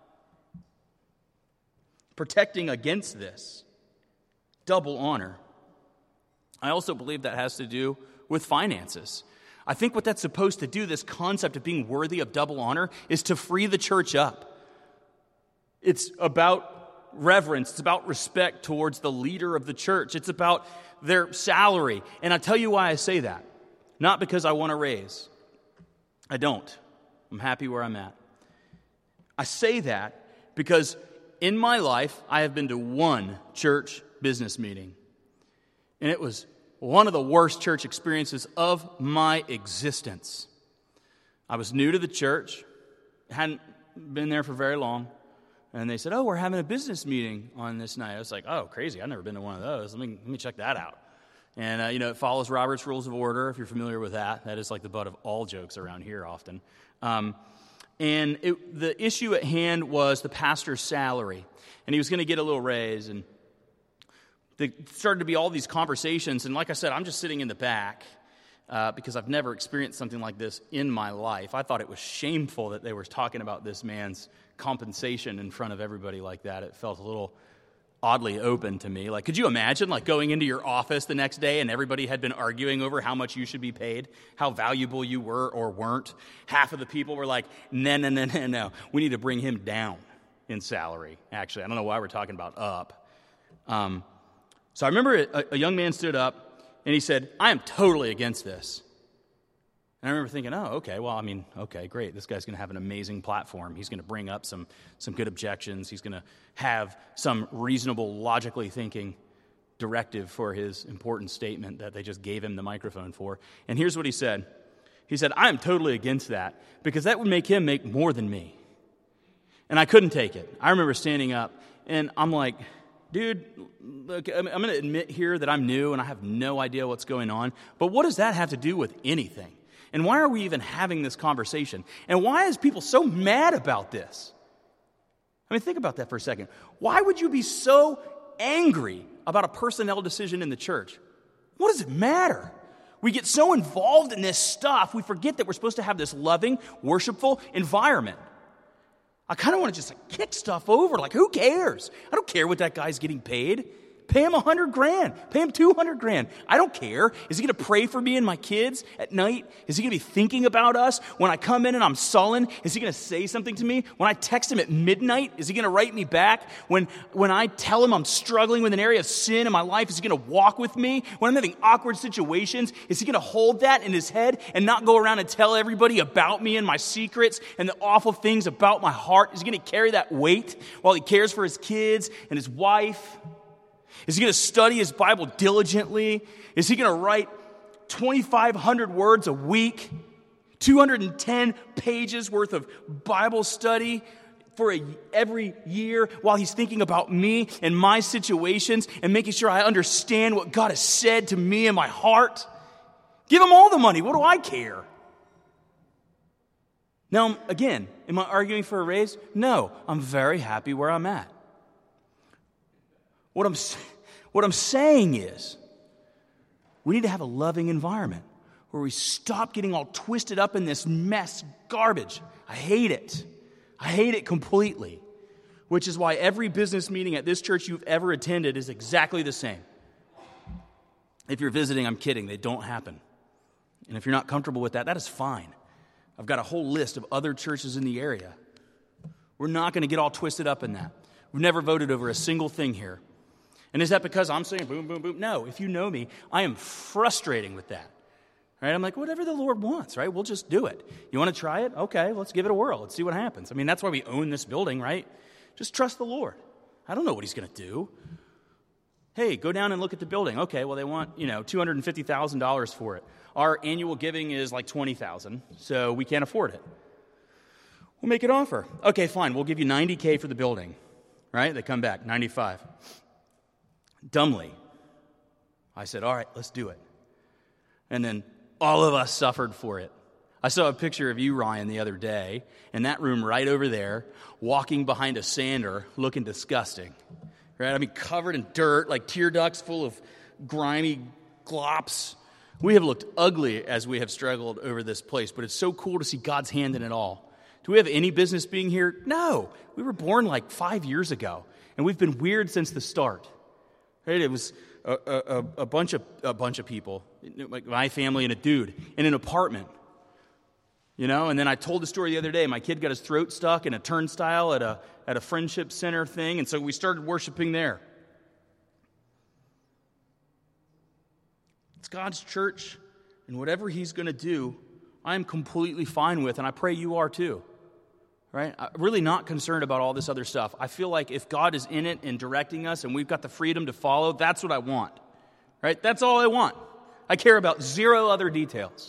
protecting against this double honor. I also believe that has to do with finances. I think what that's supposed to do, this concept of being worthy of double honor, is to free the church up. It's about reverence. It's about respect towards the leader of the church. It's about their salary. And I'll tell you why I say that. Not because I want a raise. I don't. I'm happy where I'm at. I say that because in my life, I have been to one church business meeting. And it was one of the worst church experiences of my existence. I was new to the church. Hadn't been there for very long. And they said, oh, we're having a business meeting on this night. I was like, oh, crazy. I've never been to one of those. Let me let me check that out. And, uh, you know, it follows Robert's Rules of Order, if you're familiar with that. That is like the butt of all jokes around here often. Um, and it, the issue at hand was the pastor's salary. And he was going to get a little raise. And there started to be all these conversations. And like I said, I'm just sitting in the back uh, because I've never experienced something like this in my life. I thought it was shameful that they were talking about this man's compensation in front of everybody like that. It felt a little oddly open to me. Like, could you imagine like going into your office the next day and everybody had been arguing over how much you should be paid, how valuable you were or weren't? Half of the people were like, no, no, no, no, no. We need to bring him down in salary. Actually, I don't know why we're talking about up. Um, so I remember a, a young man stood up and he said, I am totally against this. And I remember thinking, oh, okay, well, I mean, okay, great. This guy's going to have an amazing platform. He's going to bring up some some good objections. He's going to have some reasonable, logically thinking directive for his important statement that they just gave him the microphone for. And here's what he said. He said, I am totally against that because that would make him make more than me. And I couldn't take it. I remember standing up, and I'm like, dude, look, I'm going to admit here that I'm new and I have no idea what's going on, but what does that have to do with anything? And why are we even having this conversation? And why is people so mad about this? I mean, think about that for a second. Why would you be so angry about a personnel decision in the church? What does it matter? We get so involved in this stuff, we forget that we're supposed to have this loving, worshipful environment. I kind of want to just like kick stuff over. Like, who cares? I don't care what that guy's getting paid. Pay him a hundred grand. Pay him two hundred grand. I don't care. Is he going to pray for me and my kids at night? Is he going to be thinking about us when I come in and I'm sullen? Is he going to say something to me? When I text him at midnight, is he going to write me back? When, when I tell him I'm struggling with an area of sin in my life, is he going to walk with me? When I'm having awkward situations, is he going to hold that in his head and not go around and tell everybody about me and my secrets and the awful things about my heart? Is he going to carry that weight while he cares for his kids and his wife? Is he going to study his Bible diligently? Is he going to write twenty-five hundred words a week, two hundred ten pages worth of Bible study for a, every year while he's thinking about me and my situations and making sure I understand what God has said to me in my heart? Give him all the money. What do I care? Now, again, am I arguing for a raise? No, I'm very happy where I'm at. What I'm What I'm saying is, we need to have a loving environment where we stop getting all twisted up in this mess garbage. I hate it. I hate it completely, which is why every business meeting at this church you've ever attended is exactly the same. If you're visiting, I'm kidding. They don't happen. And if you're not comfortable with that, that is fine. I've got a whole list of other churches in the area. We're not going to get all twisted up in that. We've never voted over a single thing here. And is that because I'm saying boom, boom, boom? No, if you know me, I am frustrating with that. Right? I'm like, whatever the Lord wants, right? We'll just do it. You want to try it? Okay, let's give it a whirl. Let's see what happens. I mean, that's why we own this building, right? Just trust the Lord. I don't know what he's going to do. Hey, go down and look at the building. Okay, well, they want, you know, two hundred fifty thousand dollars for it. Our annual giving is like twenty thousand dollars, so we can't afford it. We'll make an offer. Okay, fine, we'll give you ninety thousand dollars for the building, right? They come back, ninety-five. Dumbly, I said, all right, let's do it. And then all of us suffered for it. I saw a picture of you, Ryan, the other day, in that room right over there, walking behind a sander, looking disgusting. Right? I mean, covered in dirt, like tear ducts full of grimy glops. We have looked ugly as we have struggled over this place, but it's so cool to see God's hand in it all. Do we have any business being here? No. We were born like five years ago, and we've been weird since the start. Right? It was a, a, a bunch of a bunch of people, like my family and a dude in an apartment. You know, and then I told the story the other day. My kid got his throat stuck in a turnstile at a at a friendship center thing, and so we started worshiping there. It's God's church, and whatever he's going to do, I am completely fine with, and I pray you are too. Right? I'm really not concerned about all this other stuff. I feel like if God is in it and directing us and we've got the freedom to follow, that's what I want. Right? That's all I want. I care about zero other details.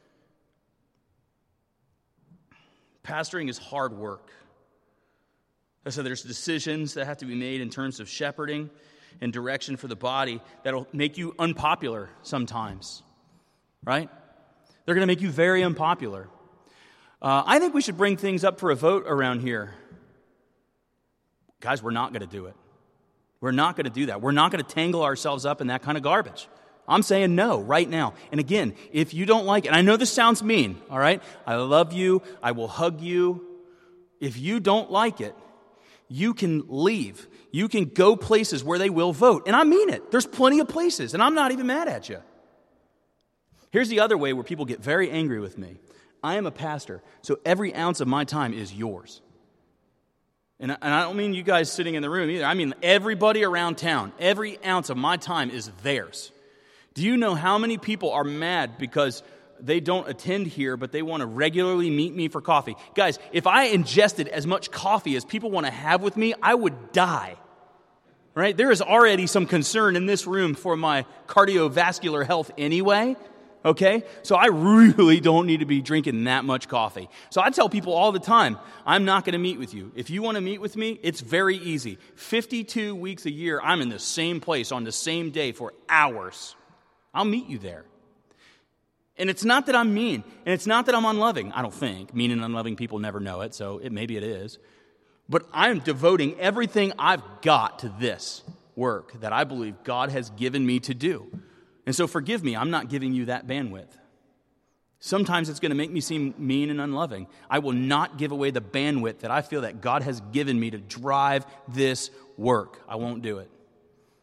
Pastoring is hard work. So there's decisions that have to be made in terms of shepherding and direction for the body that'll make you unpopular sometimes. Right? They're going to make you very unpopular. Uh, I think we should bring things up for a vote around here. Guys, we're not going to do it. We're not going to do that. We're not going to tangle ourselves up in that kind of garbage. I'm saying no right now. And again, if you don't like it, and I know this sounds mean, all right? I love you. I will hug you. If you don't like it, you can leave. You can go places where they will vote. And I mean it. There's plenty of places, and I'm not even mad at you. Here's the other way where people get very angry with me. I am a pastor, so every ounce of my time is yours. And I don't mean you guys sitting in the room either. I mean everybody around town. Every ounce of my time is theirs. Do you know how many people are mad because they don't attend here, but they want to regularly meet me for coffee? Guys, if I ingested as much coffee as people want to have with me, I would die. Right? There is already some concern in this room for my cardiovascular health anyway. Okay? So I really don't need to be drinking that much coffee. So I tell people all the time, I'm not going to meet with you. If you want to meet with me, it's very easy. fifty-two weeks a year, I'm in the same place on the same day for hours. I'll meet you there. And it's not that I'm mean, and it's not that I'm unloving. I don't think. Mean and unloving people never know it, so it, maybe it is. But I'm devoting everything I've got to this work that I believe God has given me to do. And so forgive me, I'm not giving you that bandwidth. Sometimes it's going to make me seem mean and unloving. I will not give away the bandwidth that I feel that God has given me to drive this work. I won't do it.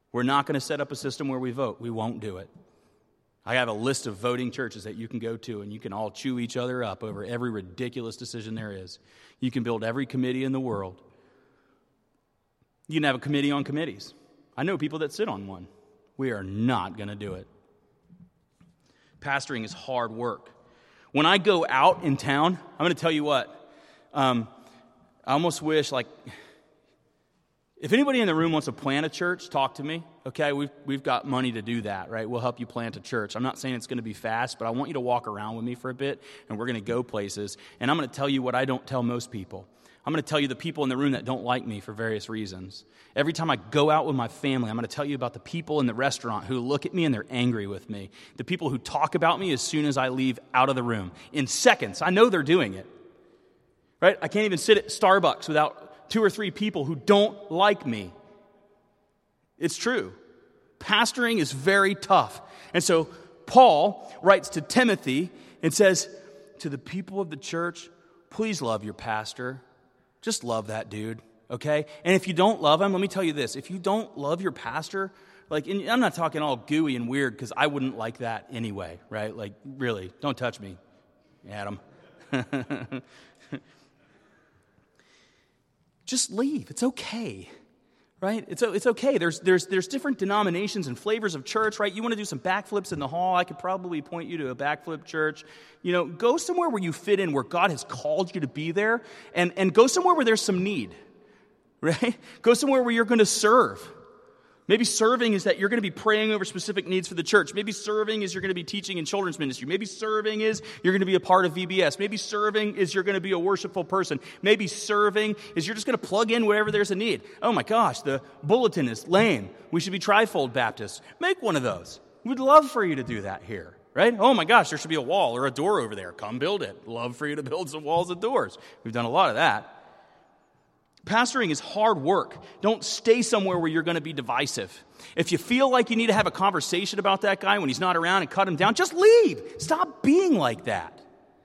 We're not going to set up a system where we vote. We won't do it. I have a list of voting churches that you can go to, and you can all chew each other up over every ridiculous decision there is. You can build every committee in the world. You can have a committee on committees. I know people that sit on one. We are not going to do it. Pastoring is hard work. When I go out in town, I'm going to tell you what, um, I almost wish, like, if anybody in the room wants to plant a church, talk to me, okay? We've, we've got money to do that, right? We'll help you plant a church. I'm not saying it's going to be fast, but I want you to walk around with me for a bit, and we're going to go places, and I'm going to tell you what I don't tell most people. I'm going to tell you the people in the room that don't like me for various reasons. Every time I go out with my family, I'm going to tell you about the people in the restaurant who look at me and they're angry with me. The people who talk about me as soon as I leave out of the room. In seconds, I know they're doing it, right? I can't even sit at Starbucks without two or three people who don't like me. It's true. Pastoring is very tough. And so Paul writes to Timothy and says, to the people of the church, please love your pastor. Just love that dude, okay? And if you don't love him, let me tell you this. If you don't love your pastor, like, and I'm not talking all gooey and weird because I wouldn't like that anyway, right? Like, really, don't touch me, Adam. Just leave. It's okay, right? It's it's okay. There's there's there's different denominations and flavors of church, right? You want to do some backflips in the hall? I could probably point you to a backflip church. You know, go somewhere where you fit in, where God has called you to be there, and and go somewhere where there's some need, right? Go somewhere where you're going to serve. Maybe serving is that you're going to be praying over specific needs for the church. Maybe serving is you're going to be teaching in children's ministry. Maybe serving is you're going to be a part of V B S. Maybe serving is you're going to be a worshipful person. Maybe serving is you're just going to plug in wherever there's a need. Oh my gosh, the bulletin is lame. We should be Trifold Baptists. Make one of those. We'd love for you to do that here, right? Oh my gosh, there should be a wall or a door over there. Come build it. Love for you to build some walls and doors. We've done a lot of that. Pastoring is hard work. Don't stay somewhere where you're going to be divisive. If you feel like you need to have a conversation about that guy when he's not around and cut him down, just leave. Stop being like that.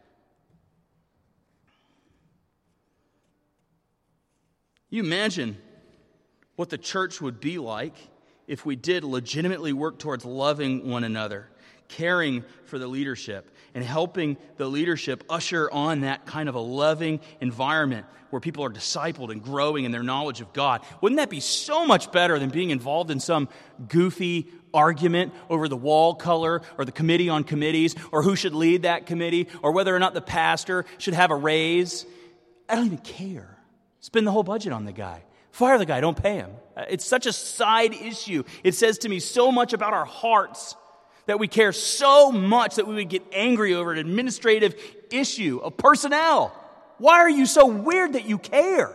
You imagine what the church would be like if we did legitimately work towards loving one another, caring for the leadership, and helping the leadership usher on that kind of a loving environment where people are discipled and growing in their knowledge of God. Wouldn't that be so much better than being involved in some goofy argument over the wall color or the committee on committees or who should lead that committee or whether or not the pastor should have a raise? I don't even care. Spend the whole budget on the guy. Fire the guy, don't pay him. It's such a side issue. It says to me so much about our hearts that we care so much that we would get angry over an administrative issue of personnel. Why are you so weird that you care?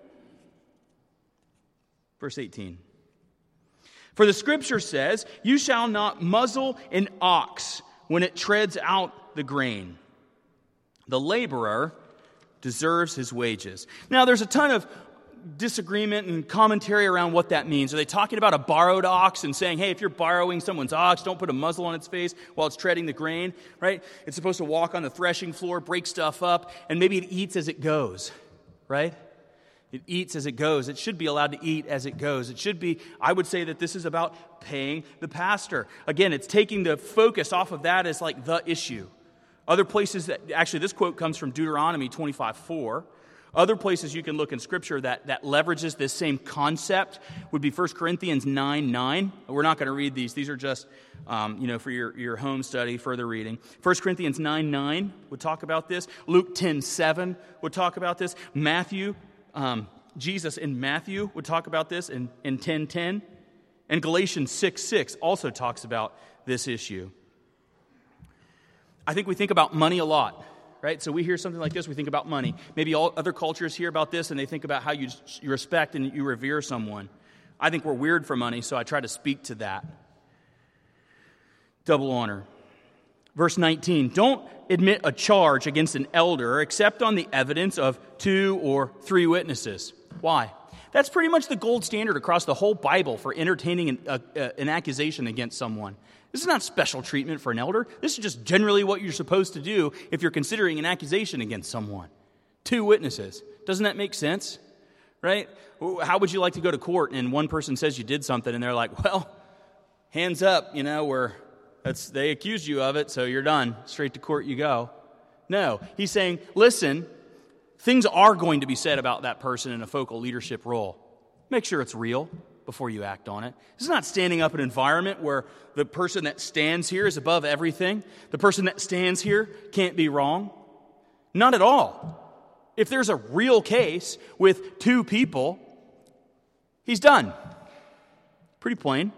Verse eighteen. For the scripture says, you shall not muzzle an ox when it treads out the grain. The laborer deserves his wages. Now, there's a ton of disagreement and commentary around what that means. Are they talking about a borrowed ox and saying, hey, if you're borrowing someone's ox, don't put a muzzle on its face while it's treading the grain, right? It's supposed to walk on the threshing floor, break stuff up, and maybe it eats as it goes, right? It eats as it goes. It should be allowed to eat as it goes. It should be, I would say that this is about paying the pastor. Again, it's taking the focus off of that as like the issue. Other places that, actually this quote comes from Deuteronomy twenty-five four. Other places you can look in Scripture that, that leverages this same concept would be First Corinthians nine nine. We're not going to read these. These are just, um, you know, for your, your home study, further reading. First Corinthians nine nine would talk about this. Luke ten seven would talk about this. Matthew, um, Jesus in Matthew would talk about this in, in ten ten. And Galatians six six also talks about this issue. I think we think about money a lot. Right? So we hear something like this, we think about money. Maybe all other cultures hear about this and they think about how you, you respect and you revere someone. I think we're weird for money, so I try to speak to that. Double honor. Verse nineteen, don't admit a charge against an elder except on the evidence of two or three witnesses. Why? That's pretty much the gold standard across the whole Bible for entertaining an, uh, uh, an accusation against someone. This is not special treatment for an elder. This is just generally what you're supposed to do if you're considering an accusation against someone. Two witnesses. Doesn't that make sense? right? How would you like to go to court and one person says you did something and they're like, well, hands up, you know, we're, that's, they accused you of it, so you're done. Straight to court you go. No, he's saying, listen, things are going to be said about that person in a focal leadership role. Make sure it's real before you act on it. This is not standing up an environment where the person that stands here is above everything. The person that stands here can't be wrong. Not at all. If there's a real case with two people, he's done. Pretty plain.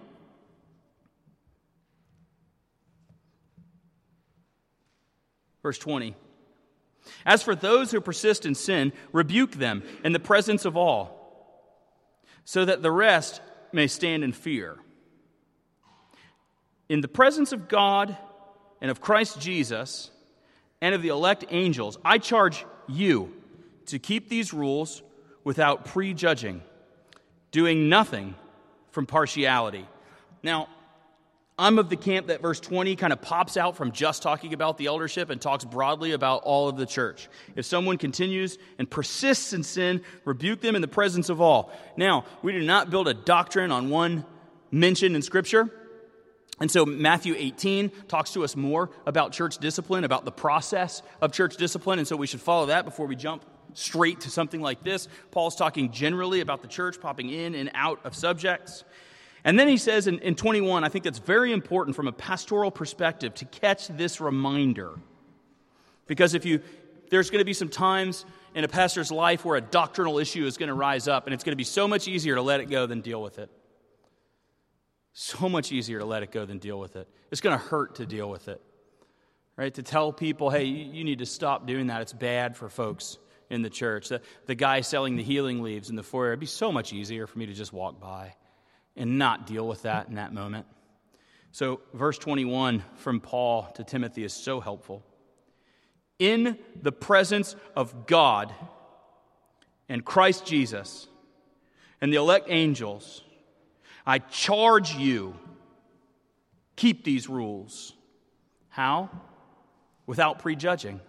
Verse twenty. As for those who persist in sin, rebuke them in the presence of all, so that the rest may stand in fear. In the presence of God and of Christ Jesus and of the elect angels, I charge you to keep these rules without prejudging, doing nothing from partiality. Now, I'm of the camp that verse twenty kind of pops out from just talking about the eldership and talks broadly about all of the church. If someone continues and persists in sin, rebuke them in the presence of all. Now, we do not build a doctrine on one mention in Scripture. And so Matthew eighteen talks to us more about church discipline, about the process of church discipline. And so we should follow that before we jump straight to something like this. Paul's talking generally about the church, popping in and out of subjects. And then he says in, in twenty-one, I think that's very important from a pastoral perspective to catch this reminder. Because if you, there's going to be some times in a pastor's life where a doctrinal issue is going to rise up, and it's going to be so much easier to let it go than deal with it. So much easier to let it go than deal with it. It's going to hurt to deal with it. Right? To tell people, hey, you, you need to stop doing that. It's bad for folks in the church. The, the guy selling the healing leaves in the foyer, it'd be so much easier for me to just walk by and not deal with that in that moment. So verse twenty-one from Paul to Timothy is so helpful. In the presence of God and Christ Jesus and the elect angels, I charge you, keep these rules. How? Without prejudging.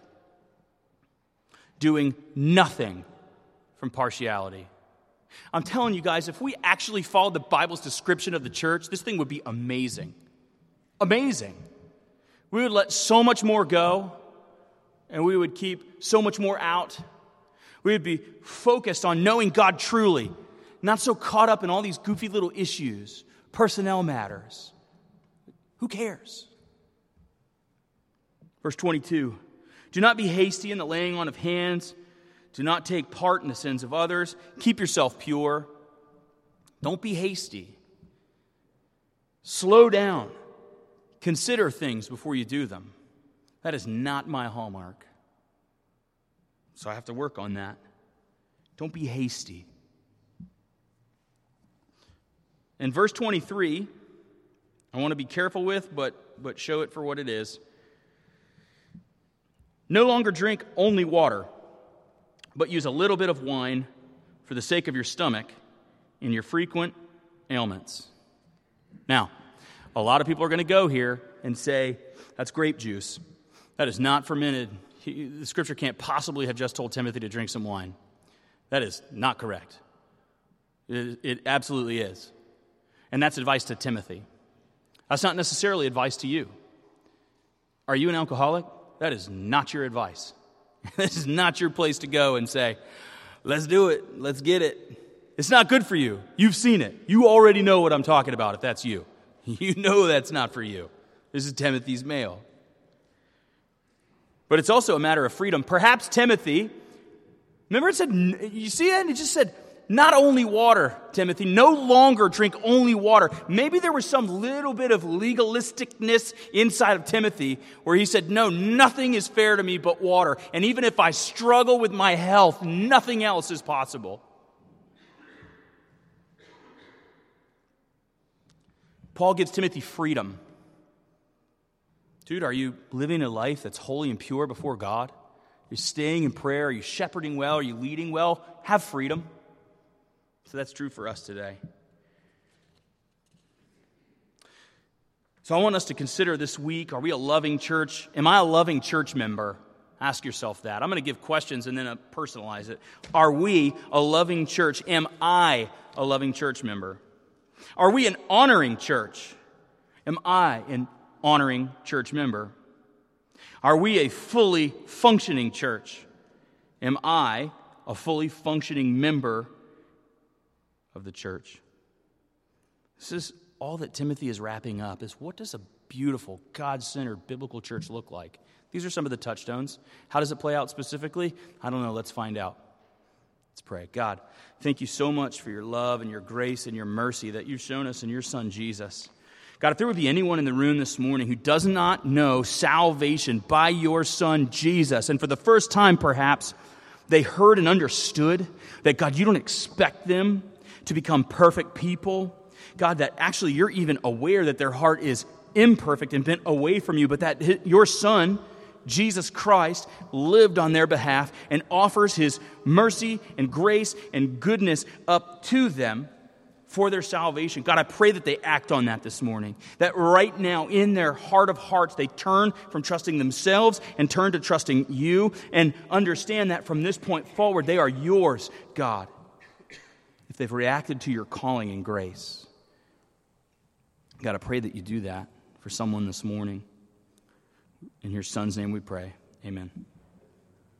Doing nothing from partiality. I'm telling you guys, if we actually followed the Bible's description of the church, this thing would be amazing. Amazing. We would let so much more go, and we would keep so much more out. We would be focused on knowing God truly, not so caught up in all these goofy little issues, personnel matters. Who cares? Verse twenty-two, do not be hasty in the laying on of hands. Do not take part in the sins of others. Keep yourself pure. Don't be hasty. Slow down. Consider things before you do them. That is not my hallmark. So I have to work on that. Don't be hasty. In verse twenty-three, I want to be careful with, but, but show it for what it is. No longer drink only water, but use a little bit of wine for the sake of your stomach in your frequent ailments. Now, a lot of people are going to go here and say, that's grape juice. That is not fermented. He, the Scripture can't possibly have just told Timothy to drink some wine. That is not correct. It, it absolutely is. And that's advice to Timothy. That's not necessarily advice to you. Are you an alcoholic? That is not your advice. This is not your place to go and say, let's do it, let's get it. It's not good for you. You've seen it. You already know what I'm talking about if that's you. You know that's not for you. This is Timothy's mail. But it's also a matter of freedom. Perhaps Timothy, remember it said, you see that? It just said, not only water, Timothy, no longer drink only water. Maybe there was some little bit of legalisticness inside of Timothy where he said, no, nothing is fair to me but water. And even if I struggle with my health, nothing else is possible. Paul gives Timothy freedom. Dude, are you living a life that's holy and pure before God? Are you staying in prayer? Are you shepherding well? Are you leading well? Have freedom. So that's true for us today. So I want us to consider this week, are we a loving church? Am I a loving church member? Ask yourself that. I'm going to give questions and then uh, personalize it. Are we a loving church? Am I a loving church member? Are we an honoring church? Am I an honoring church member? Are we a fully functioning church? Am I a fully functioning member of the church? This is all that Timothy is wrapping up, is what does a beautiful, God-centered biblical church look like? These are some of the touchstones. How does it play out specifically? I don't know. Let's find out. Let's pray. God, thank you so much for your love and your grace and your mercy that you've shown us in your Son, Jesus. God, if there would be anyone in the room this morning who does not know salvation by your Son, Jesus, and for the first time perhaps they heard and understood that, God, you don't expect them to become perfect people. God, that actually you're even aware that their heart is imperfect and bent away from you, but that your Son, Jesus Christ, lived on their behalf and offers his mercy and grace and goodness up to them for their salvation. God, I pray that they act on that this morning. That right now, in their heart of hearts, they turn from trusting themselves and turn to trusting you, and understand that from this point forward, they are yours, God, if they've reacted to your calling and grace. God, I pray that you do that for someone this morning. In your Son's name we pray. Amen.